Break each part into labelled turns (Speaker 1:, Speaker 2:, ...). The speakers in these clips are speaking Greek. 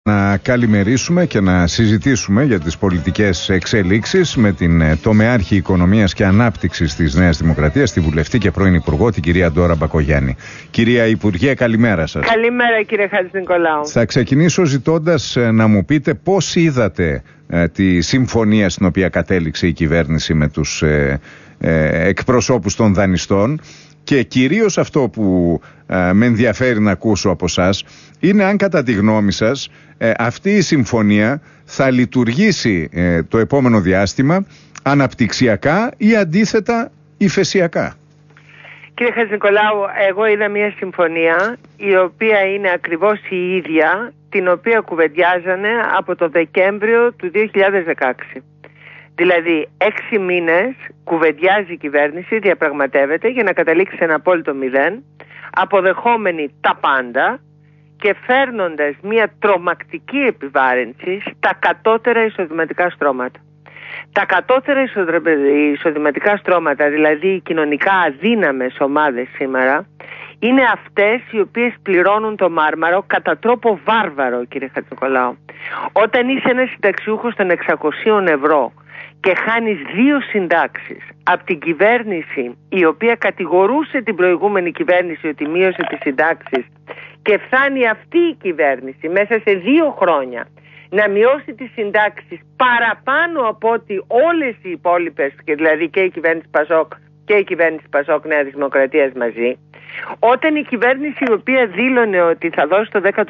Speaker 1: Να καλημερίσουμε και να συζητήσουμε για τις πολιτικές εξελίξεις με την τομεάρχη οικονομίας και ανάπτυξης της Νέας Δημοκρατίας, τη βουλευτή και πρώην Υπουργό, την κυρία Ντόρα Μπακογιάννη. Κυρία Υπουργέ, καλημέρα σας.
Speaker 2: Καλημέρα, κύριε Χατζηνικολάου.
Speaker 1: Θα ξεκινήσω ζητώντας να μου πείτε πώς είδατε τη συμφωνία στην οποία κατέληξε η κυβέρνηση με τους εκπροσώπους των δανειστών. Και κυρίως αυτό που με ενδιαφέρει να ακούσω από εσάς είναι αν κατά τη γνώμη σας αυτή η συμφωνία θα λειτουργήσει το επόμενο διάστημα αναπτυξιακά ή αντίθετα υφεσιακά.
Speaker 2: Κύριε Χατζηνικολάου, εγώ είδα μια συμφωνία η οποία είναι ακριβώς η ίδια την οποία κουβεντιάζανε από το Δεκέμβριο του 2016. Δηλαδή 6 μήνες κουβεντιάζει η κυβέρνηση, διαπραγματεύεται για να καταλήξει σε ένα απόλυτο μηδέν, αποδεχόμενη τα πάντα και φέρνοντας μια τρομακτική επιβάρυνση στα κατώτερα εισοδηματικά στρώματα. Τα κατώτερα εισοδηματικά στρώματα, δηλαδή οι κοινωνικά αδύναμες ομάδες σήμερα, είναι αυτές οι οποίες πληρώνουν το μάρμαρο κατά τρόπο βάρβαρο, κύριε Χατζηνικολάου. Όταν είσαι ένας συνταξιούχος των 600 ευρώ και χάνεις 2 συντάξεις από την κυβέρνηση η οποία κατηγορούσε την προηγούμενη κυβέρνηση ότι μείωσε τις συντάξεις και φτάνει αυτή η κυβέρνηση μέσα σε 2 χρόνια να μειώσει τις συντάξεις παραπάνω από ότι όλες οι υπόλοιπες, και δηλαδή και η κυβέρνηση Πασόκ και η κυβέρνηση Πασόκ Νέα Δημοκρατίας μαζί, όταν η κυβέρνηση η οποία δήλωνε ότι θα δώσει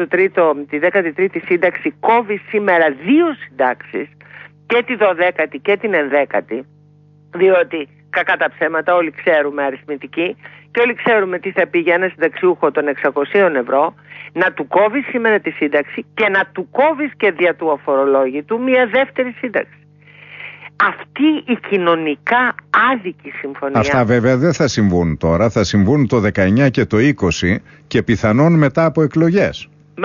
Speaker 2: τη 13η σύνταξη κόβει σήμερα 2 συντάξεις, και τη 12η και την 11η, διότι κακά τα ψέματα όλοι ξέρουμε αριθμητική και όλοι ξέρουμε τι θα πει για ένα συνταξιούχο των 600 ευρώ, να του κόβει σήμερα τη σύνταξη και να του κόβεις και δια του αφορολόγητου μια δεύτερη σύνταξη. Αυτή η κοινωνικά άδικη συμφωνία...
Speaker 1: Αυτά βέβαια δεν θα συμβούν τώρα, θα συμβούν το 19 και το 20 και πιθανόν μετά από εκλογές.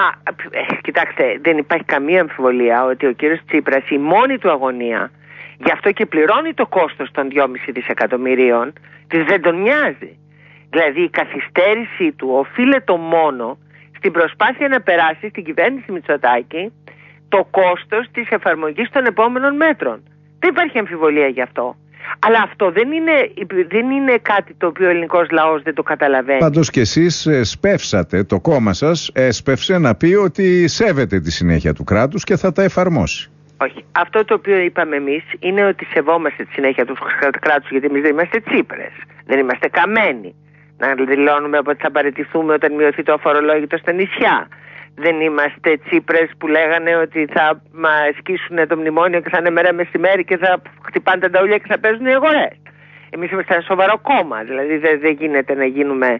Speaker 2: Κοιτάξτε, δεν υπάρχει καμία αμφιβολία ότι ο κύριος Τσίπρας, η μόνη του αγωνία, γι' αυτό και πληρώνει το κόστος των 2,5 δισεκατομμυρίων, δεν τον νοιάζει. Δηλαδή η καθυστέρησή του οφείλεται μόνο στην προσπάθεια να περάσει στην κυβέρνηση Μητσοτάκη το κόστος της εφαρμογής των επόμενων μέτρων. Δεν υπάρχει αμφιβολία γι' αυτό. Αλλά αυτό δεν είναι κάτι το οποίο ο ελληνικός λαός δεν το καταλαβαίνει.
Speaker 1: Πάντως και εσείς σπεύσατε, το κόμμα σας έσπευσε να πει ότι σέβεται τη συνέχεια του κράτους και θα τα εφαρμόσει.
Speaker 2: Όχι. Αυτό το οποίο είπαμε εμείς είναι ότι σεβόμαστε τη συνέχεια του κράτους, γιατί εμείς δεν είμαστε Τσίπρες. Δεν είμαστε καμένοι. Να δηλώνουμε ότι θα παραιτηθούμε όταν μειωθεί το αφορολόγητο στα νησιά. Δεν είμαστε Τσίπρες που λέγανε ότι θα σκίσουν το μνημόνιο και θα είναι μέρα μεσημέρι και θα χτυπάνε τα νταούλια και θα παίζουν οι αγορές. Εμείς είμαστε ένα σοβαρό κόμμα, δηλαδή δεν γίνεται να γίνουμε,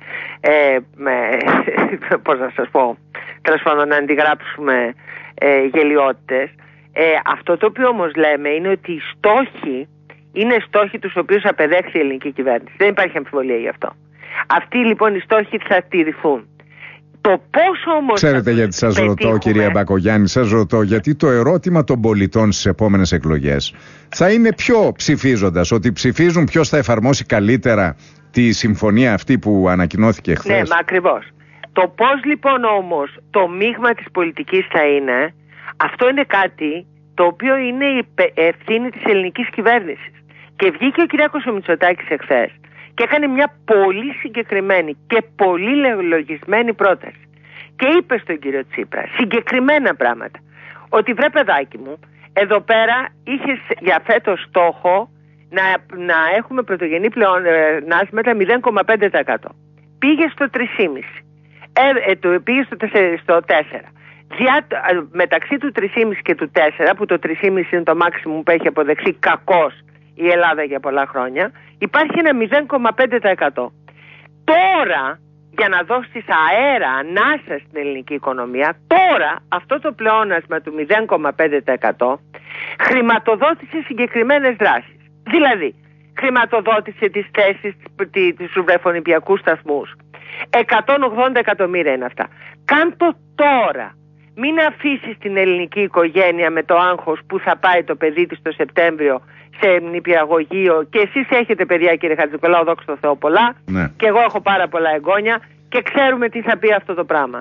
Speaker 2: πώς να σας πω, τέλος πάντων να αντιγράψουμε γελιότητες. Αυτό το οποίο όμως λέμε είναι ότι οι στόχοι είναι στόχοι τους οποίους απεδέχθη η ελληνική κυβέρνηση. Δεν υπάρχει αμφιβολία γι' αυτό. Αυτοί λοιπόν οι στόχοι θα τηρηθούν. Το πόσο όμως...
Speaker 1: Ξέρετε γιατί σας ρωτώ, κυρία Μπακογιάννη, σας ρωτώ γιατί το ερώτημα των πολιτών στις επόμενες εκλογές θα είναι ποιο, ψηφίζοντας, ότι ψηφίζουν ποιος θα εφαρμόσει καλύτερα τη συμφωνία αυτή που ανακοινώθηκε χθες.
Speaker 2: Ναι, μα ακριβώς. Το πώς λοιπόν όμως το μείγμα της πολιτικής θα είναι, αυτό είναι κάτι το οποίο είναι η ευθύνη της ελληνικής κυβέρνησης. Και βγήκε ο Κυριάκος Μητσοτάκης εχθές και έκανε μια πολύ συγκεκριμένη και πολύ λογισμένη πρόταση. Και είπε στον κύριο Τσίπρα συγκεκριμένα πράγματα. Ότι βρε παιδάκι μου, εδώ πέρα είχες για φέτος στόχο να έχουμε πρωτογενή πλεονάσματα 0,5%. Πήγε στο 3,5%. Πήγε στο 4%. Μεταξύ του 3,5% και του 4%, που το 3,5% είναι το maximum που έχει αποδεχθεί κακώς η Ελλάδα για πολλά χρόνια, υπάρχει ένα 0,5%. Τώρα, για να δώσεις αέρα, ανάσα στην ελληνική οικονομία, τώρα αυτό το πλεόνασμα του 0,5% χρηματοδότησε συγκεκριμένες δράσεις. Δηλαδή, χρηματοδότησε τις θέσεις στους βρεφονιπιακούς σταθμούς. 180 εκατομμύρια είναι αυτά. Κάντο τώρα. Μην αφήσεις την ελληνική οικογένεια με το άγχος που θα πάει το παιδί της το Σεπτέμβριο σε νηπιαγωγείο, και εσείς έχετε παιδιά, κύριε Χατζηνικολάου, δόξα τω Θεώ πολλά,
Speaker 1: ναι.
Speaker 2: Και εγώ έχω πάρα πολλά εγγόνια και ξέρουμε τι θα πει αυτό το πράγμα.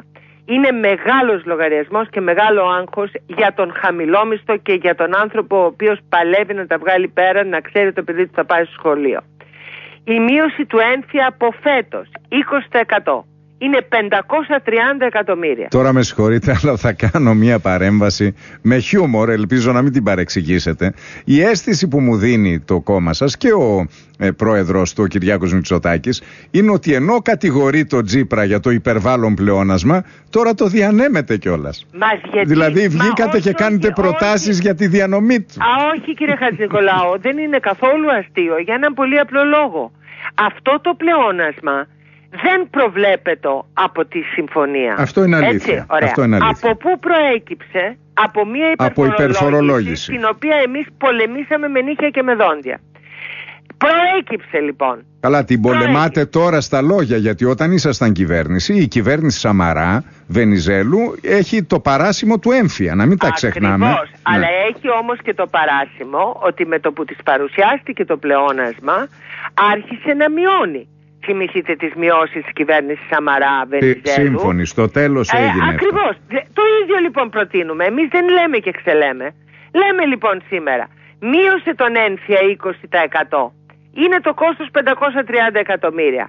Speaker 2: Είναι μεγάλος λογαριασμός και μεγάλο άγχος για τον χαμηλόμισθο και για τον άνθρωπο ο οποίος παλεύει να τα βγάλει πέρα, να ξέρει το παιδί του θα πάει στο σχολείο. Η μείωση του έμφυα από φέτος 20% είναι 530 εκατομμύρια.
Speaker 1: Τώρα με συγχωρείτε, αλλά θα κάνω μια παρέμβαση με χιούμορ, ελπίζω να μην την παρεξηγήσετε. Η αίσθηση που μου δίνει το κόμμα σας και ο πρόεδρος του, ο Κυριάκος Μητσοτάκης, είναι ότι ενώ κατηγορεί το Τσίπρα για το υπερβάλλον πλεόνασμα, τώρα το διανέμετε κιόλας. Δηλαδή βγήκατε και κάνετε προτάσεις για τη διανομή του.
Speaker 2: Όχι κύριε Χατζηνικολάου, δεν είναι καθόλου αστείο, για έναν πολύ απλό λόγο. Αυτό το πλεόνασμα δεν προβλέπεται από τη συμφωνία.
Speaker 1: Αυτό είναι αλήθεια.
Speaker 2: Έτσι, ωραία.
Speaker 1: Αυτό είναι αλήθεια.
Speaker 2: Από πού προέκυψε? Από μια υπερφορολόγηση, την οποία εμείς πολεμήσαμε με νύχια και με δόντια. Προέκυψε λοιπόν.
Speaker 1: Καλά, την πολεμάτε τώρα στα λόγια, γιατί όταν ήσασταν κυβέρνηση, η κυβέρνηση Σαμαρά, Βενιζέλου, έχει το παράσημο του έμφυα, να μην τα ξεχνάμε.
Speaker 2: Ακριβώς, αλλά έχει όμως και το παράσημο ότι με το που της παρουσιάστηκε το πλεόνασμα, άρχισε να μειώνει. Θυμηθείτε τις μειώσεις της κυβέρνησης Σαμαρά, Βενιζέλου.
Speaker 1: Σύμφωνοι, στο τέλος έγινε.
Speaker 2: Ακριβώς. Το ίδιο λοιπόν προτείνουμε. Εμείς δεν λέμε και ξελέμε. Λέμε λοιπόν σήμερα, μείωσε τον έμφυα 20%. Είναι το κόστος 530 εκατομμύρια.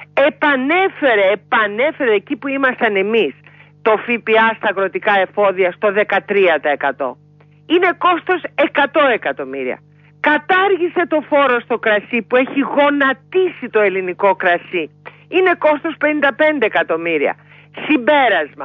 Speaker 2: Επανέφερε εκεί που ήμασταν εμείς το ΦΠΑ στα αγροτικά εφόδια στο 13%. Είναι κόστος 100 εκατομμύρια. Κατάργησε το φόρο στο κρασί που έχει γονατίσει το ελληνικό κρασί. Είναι κόστος 55 εκατομμύρια. Συμπέρασμα,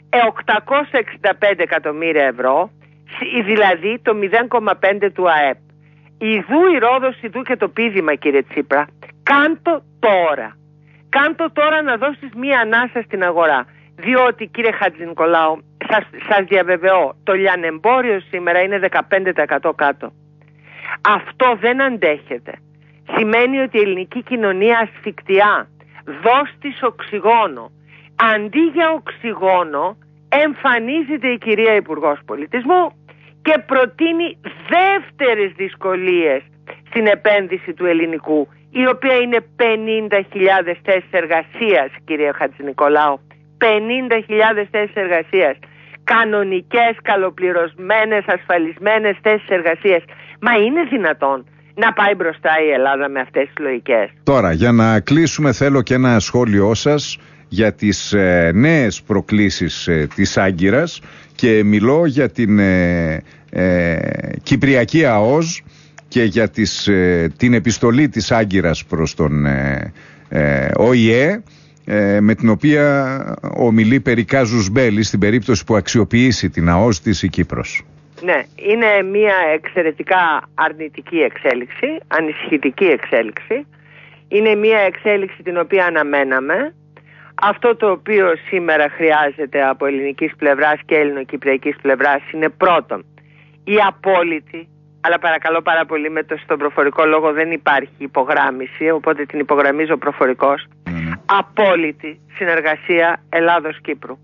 Speaker 2: 865 εκατομμύρια ευρώ, δηλαδή το 0,5 του ΑΕΠ. Ιδού η Ρόδος, ιδού και το πείδημα κύριε Τσίπρα. Κάντο τώρα. Κάντο τώρα να δώσεις μία ανάσα στην αγορά. Διότι κύριε Χατζηνικολάου, σας διαβεβαιώ, το λιανεμπόριο σήμερα είναι 15% κάτω. Αυτό δεν αντέχεται. Σημαίνει ότι η ελληνική κοινωνία ασφικτιά. Δώσ' της οξυγόνο. Αντί για οξυγόνο εμφανίζεται η κυρία Υπουργός Πολιτισμού και προτείνει δεύτερες δυσκολίες στην επένδυση του ελληνικού, η οποία είναι 50.000 θέσεις εργασίας, κύριε Χατζηνικολάου. 50.000 θέσεις εργασίας. Κανονικές, καλοπληρωσμένες, ασφαλισμένες θέσεις εργασίας. Μα είναι δυνατόν να πάει μπροστά η Ελλάδα με αυτές τις λογικές?
Speaker 1: Τώρα, για να κλείσουμε, θέλω και ένα σχόλιο σας για τις νέες προκλήσεις της Άγκυρας, και μιλώ για την Κυπριακή ΑΟΣ και για την επιστολή της Άγκυρας προς τον ΟΗΕ, με την οποία ομιλεί περί κάζους μπέλι στην περίπτωση που αξιοποιήσει την ΑΟΣ της η Κύπρος.
Speaker 2: Ναι, είναι μια εξαιρετικά αρνητική εξέλιξη, ανησυχητική εξέλιξη. Είναι μια εξέλιξη την οποία αναμέναμε. Αυτό το οποίο σήμερα χρειάζεται από ελληνικής πλευράς και ελληνοκυπριακής πλευράς είναι πρώτον η απόλυτη, αλλά παρακαλώ πάρα πολύ, στον προφορικό λόγο δεν υπάρχει υπογράμμιση, οπότε την υπογραμμίζω προφορικός, απόλυτη συνεργασία Ελλάδος-Κύπρου.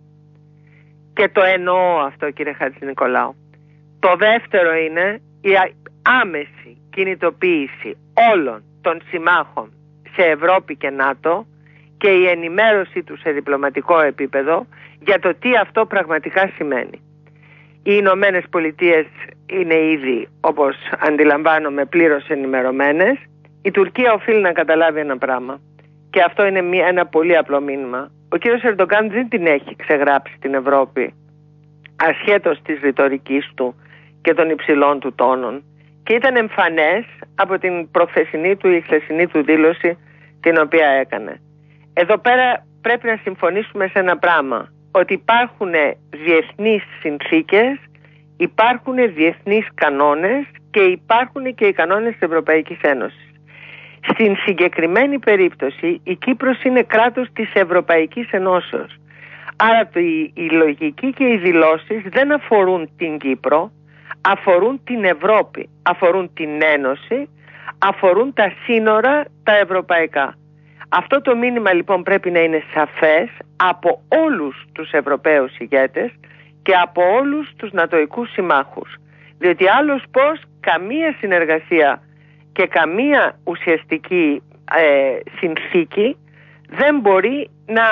Speaker 2: Και το εννοώ αυτό κύριε Χατζηνικολάου. Το δεύτερο είναι η άμεση κινητοποίηση όλων των συμμάχων σε Ευρώπη και ΝΑΤΟ και η ενημέρωση τους σε διπλωματικό επίπεδο για το τι αυτό πραγματικά σημαίνει. Οι Ηνωμένες Πολιτείες είναι ήδη, όπως αντιλαμβάνομαι, πλήρως ενημερωμένες. Η Τουρκία οφείλει να καταλάβει ένα πράγμα, και αυτό είναι ένα πολύ απλό μήνυμα. Ο κύριος Ερντογκάν δεν την έχει ξεγράψει την Ευρώπη, ασχέτως της ρητορικής του και των υψηλών του τόνων, και ήταν εμφανές από την προχθεσινή του ή χθεσινή του δήλωση την οποία έκανε. Εδώ πέρα πρέπει να συμφωνήσουμε σε ένα πράγμα, ότι υπάρχουν διεθνείς συνθήκες, υπάρχουν διεθνείς κανόνες και υπάρχουν και οι κανόνες της Ευρωπαϊκής Ένωσης. Στην συγκεκριμένη περίπτωση η Κύπρος είναι κράτος της Ευρωπαϊκής Ενώσεως. Άρα η λογική και οι δηλώσεις δεν αφορούν την Κύπρο, αφορούν την Ευρώπη, αφορούν την Ένωση, αφορούν τα σύνορα τα ευρωπαϊκά. Αυτό το μήνυμα λοιπόν πρέπει να είναι σαφές από όλους τους Ευρωπαίους ηγέτες και από όλους τους νατοικούς συμμάχους. Διότι άλλως πως καμία συνεργασία και καμία ουσιαστική συνθήκη δεν μπορεί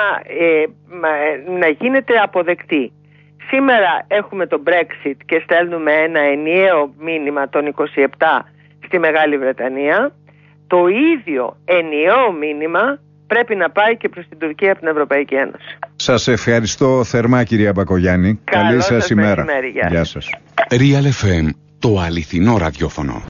Speaker 2: να γίνεται αποδεκτή. Σήμερα έχουμε το Brexit και στέλνουμε ένα ενιαίο μήνυμα των 27 στη Μεγάλη Βρετανία. Το ίδιο ενιαίο μήνυμα πρέπει να πάει και προς την Τουρκία από την Ευρωπαϊκή Ένωση.
Speaker 1: Σας ευχαριστώ θερμά, κυρία Μπακογιάννη. Καλή σας ημέρα.
Speaker 2: Γεια σας.
Speaker 3: Real FM, το αληθινό ραδιόφωνο.